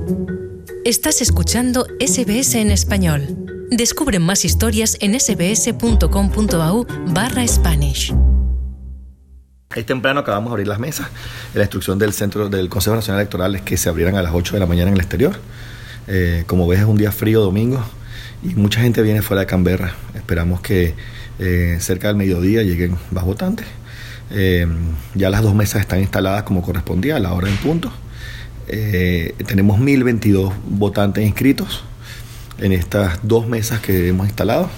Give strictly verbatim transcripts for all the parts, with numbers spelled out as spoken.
Estás escuchando S B S en español. Descubre más historias en sbs.com.au barra Spanish. Es temprano, acabamos de abrir las mesas. La instrucción del Centro del Consejo Nacional Electoral es que se abrieran a las ocho de la mañana en el exterior. Eh, como ves, es un día frío, domingo, y mucha gente viene fuera de Canberra. Esperamos que eh, cerca del mediodía lleguen más votantes. Eh, ya las dos mesas están instaladas como correspondía, a la hora en punto. Eh, tenemos mil veintidós votantes inscritos en estas dos mesas que hemos instalado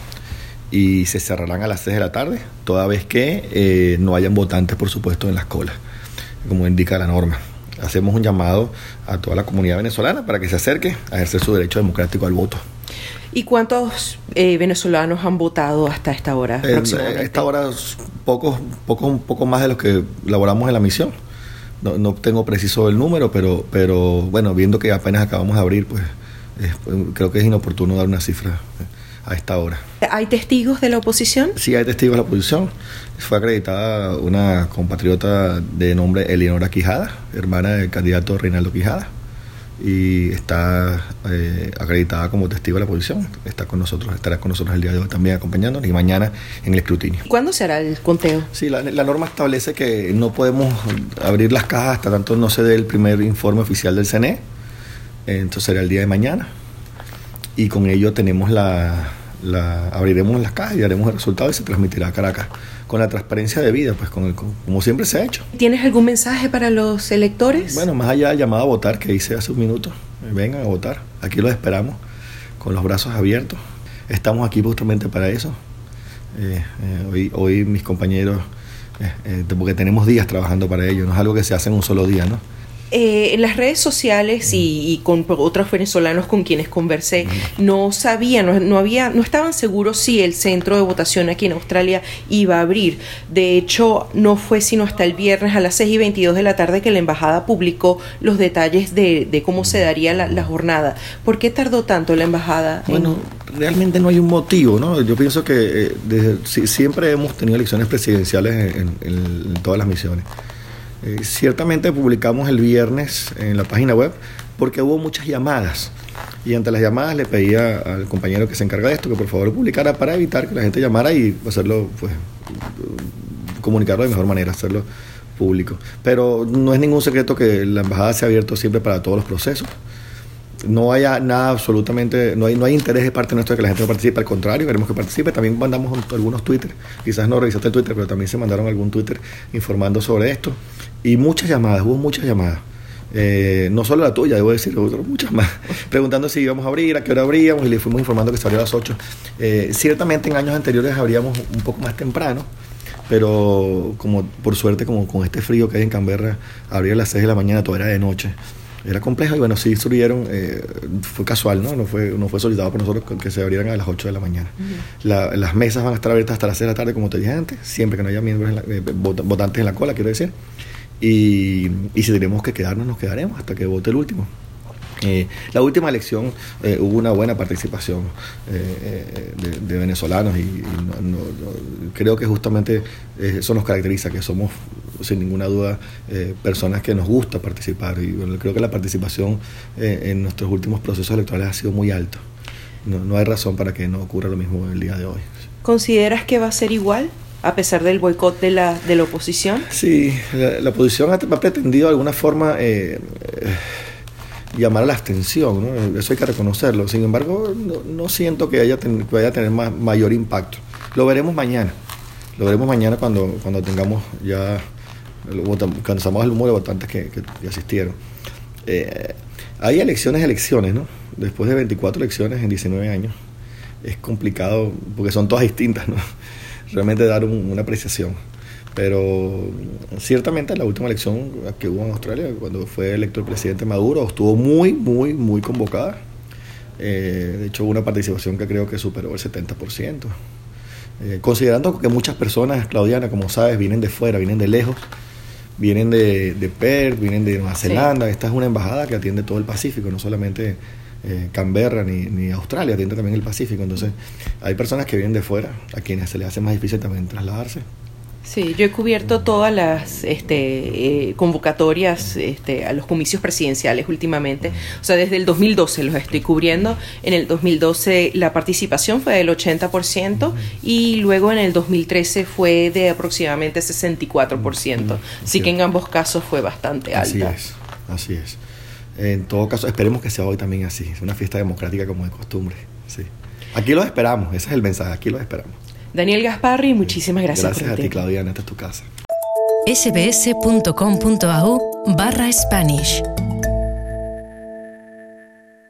y se cerrarán a las seis de la tarde, toda vez que eh, no hayan votantes, por supuesto, en las colas, como indica la norma. Hacemos un llamado a toda la comunidad venezolana para que se acerque a ejercer su derecho democrático al voto. ¿Y cuántos eh, venezolanos han votado hasta esta hora? Eh, a esta hora, pocos, pocos, un poco más de los que laboramos en la misión. No, no tengo preciso el número, pero, pero bueno, viendo que apenas acabamos de abrir, pues eh, creo que es inoportuno dar una cifra a esta hora. ¿Hay testigos de la oposición? Sí, hay testigos de la oposición. Fue acreditada una compatriota de nombre Eleonora Quijada, hermana del candidato Reinaldo Quijada, y está eh, acreditada como testigo de la oposición. Está con nosotros, estará con nosotros el día de hoy también acompañándonos y mañana en el escrutinio. ¿Cuándo será el conteo? Sí, la, la norma establece que no podemos abrir las cajas hasta tanto no se dé el primer informe oficial del C N E. Entonces será el día de mañana y con ello tenemos la, la abriremos las cajas y daremos el resultado y se transmitirá a Caracas con la transparencia debida, pues con el, con, como siempre se ha hecho. ¿Tienes algún mensaje para los electores? Bueno, más allá del llamado a votar que hice hace un minuto, vengan a votar, aquí los esperamos con los brazos abiertos, estamos aquí justamente para eso. Eh, eh, hoy, hoy mis compañeros, eh, eh, porque tenemos días trabajando para ello, no es algo que se hace en un solo día, ¿no? Eh, en las redes sociales y, y con otros venezolanos con quienes conversé, no sabían, no, no había, no estaban seguros si el centro de votación aquí en Australia iba a abrir. De hecho, no fue sino hasta el viernes a las seis y veintidós de la tarde que la embajada publicó los detalles de, de cómo se daría la, la jornada. ¿Por qué tardó tanto la embajada? Bueno, en... realmente no hay un motivo, ¿no? Yo pienso que eh, desde, si, siempre hemos tenido elecciones presidenciales en, en, en todas las misiones. Eh, ciertamente publicamos el viernes en la página web porque hubo muchas llamadas y ante las llamadas le pedía al compañero que se encarga de esto que por favor publicara para evitar que la gente llamara y hacerlo, pues, comunicarlo de mejor manera, hacerlo público. Pero no es ningún secreto que la embajada se ha abierto siempre para todos los procesos. No hay nada absolutamente, no hay, no hay interés de parte nuestra de que la gente no participe, al contrario, queremos que participe. También mandamos algunos Twitter, quizás no revisaste el Twitter, pero también se mandaron algún Twitter informando sobre esto. Y muchas llamadas, hubo muchas llamadas. Eh, no solo la tuya, debo decir, hubo muchas más, preguntando si íbamos a abrir, a qué hora abríamos, y le fuimos informando que se abrió a las ocho. Eh, ciertamente en años anteriores abríamos un poco más temprano, pero como por suerte, como con este frío que hay en Canberra, abrir a las seis de la mañana, todo era de noche. Era complejo y bueno, sí surgieron, eh, fue casual, ¿no? No fue, no fue solicitado por nosotros que se abrieran a las ocho de la mañana. Uh-huh. La, las mesas van a estar abiertas hasta las seis de la tarde, como te dije antes, siempre que no haya miembros en la, eh, votantes en la cola, quiero decir. Y, y si tenemos que quedarnos, nos quedaremos hasta que vote el último. Eh, la última elección eh, hubo una buena participación eh, de, de venezolanos y, y no, no, no, creo que justamente eh, eso nos caracteriza, que somos sin ninguna duda eh, personas que nos gusta participar y bueno, creo que la participación eh, en nuestros últimos procesos electorales ha sido muy alta. No, no hay razón para que no ocurra lo mismo el día de hoy. ¿Consideras que va a ser igual a pesar del boicot de la, de la oposición? Sí, la, la oposición ha, ha pretendido de alguna forma eh, eh, llamar a la abstención, ¿no? Eso hay que reconocerlo. Sin embargo, no, no siento que, haya ten, que vaya a tener más, mayor impacto. Lo veremos mañana. Lo veremos mañana cuando, cuando tengamos ya, cuando sabemos el número de votantes que, que, que asistieron. Eh, hay elecciones, elecciones, ¿no? Después de veinticuatro elecciones en diecinueve años, es complicado porque son todas distintas, ¿no? Realmente dar un, una apreciación. Pero ciertamente la última elección que hubo en Australia, cuando fue electo el presidente Maduro, estuvo muy, muy, muy convocada. Eh, de hecho, hubo una participación que creo que superó el setenta por ciento. Eh, considerando que muchas personas, Claudiana, como sabes, vienen de fuera, vienen de lejos, vienen de, de Perth, vienen de Nueva Zelanda. Sí. Esta es una embajada que atiende todo el Pacífico, no solamente eh, Canberra ni, ni Australia, atiende también el Pacífico. Entonces, hay personas que vienen de fuera, a quienes se les hace más difícil también trasladarse. Sí, yo he cubierto todas las este, eh, convocatorias este, a los comicios presidenciales últimamente. O sea, desde el dos mil doce los estoy cubriendo. En el dos mil doce la participación fue del ochenta por ciento y luego en el dos mil trece fue de aproximadamente sesenta y cuatro por ciento. Así que en ambos casos fue bastante alta. Así es, así es. En todo caso, esperemos que sea hoy también así. Es una fiesta democrática como de costumbre. Sí. Aquí los esperamos, ese es el mensaje, aquí los esperamos. Daniel Gasparri, muchísimas gracias. Gracias por a el ti, tiempo. Claudiana, esta es tu casa. sbs.com.au barra Spanish